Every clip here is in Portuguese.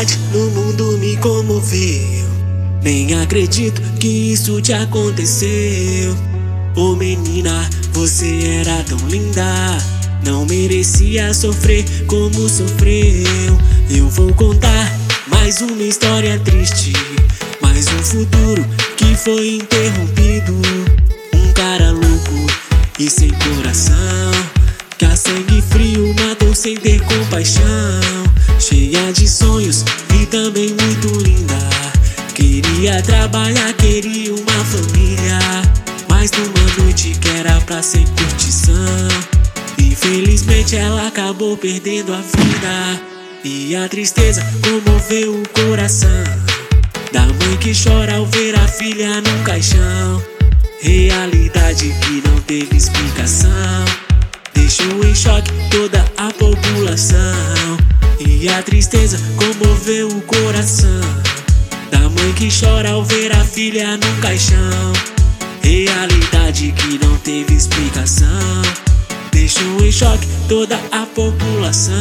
maldade no mundo me comoveu. Nem acredito que isso te aconteceu. Ô menina, você era tão linda, não merecia sofrer como sofreu. Eu vou contar mais uma história triste, mais um futuro que foi interrompido. Um cara louco e sem coração, que a sangue frio matou sem ter compaixão. Cheia de sonhos e também muito linda, queria trabalhar, queria uma família, mas numa noite que era pra ser curtição, infelizmente ela acabou perdendo a vida. E a tristeza comoveu o coração da mãe que chora ao ver a filha num caixão. Realidade que não teve explicação, deixou em choque toda a população. E a tristeza comoveu o coração da mãe que chora ao ver a filha num caixão. Realidade que não teve explicação, deixou em choque toda a população.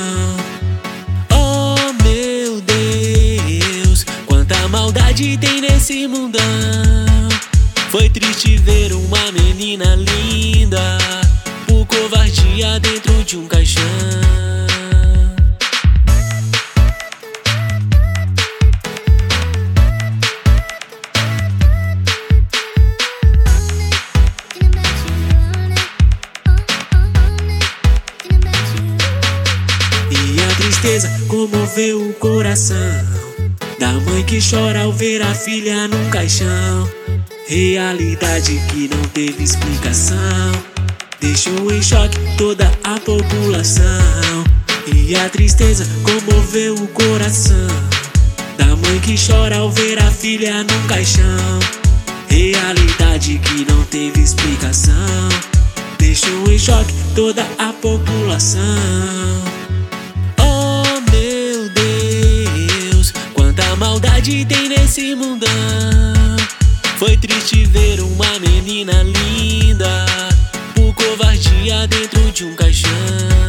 Oh meu Deus, quanta maldade tem nesse mundão. Foi triste ver uma menina linda por covardia dentro de um caixão. Tristeza comoveu o coração da mãe que chora ao ver a filha num caixão. Realidade que não teve explicação, deixou em choque toda a população. E a tristeza comoveu o coração da mãe que chora ao ver a filha num caixão. Realidade que não teve explicação, deixou em choque toda a população. Maldade tem nesse mundão. Foi triste ver uma menina linda por covardia dentro de um caixão.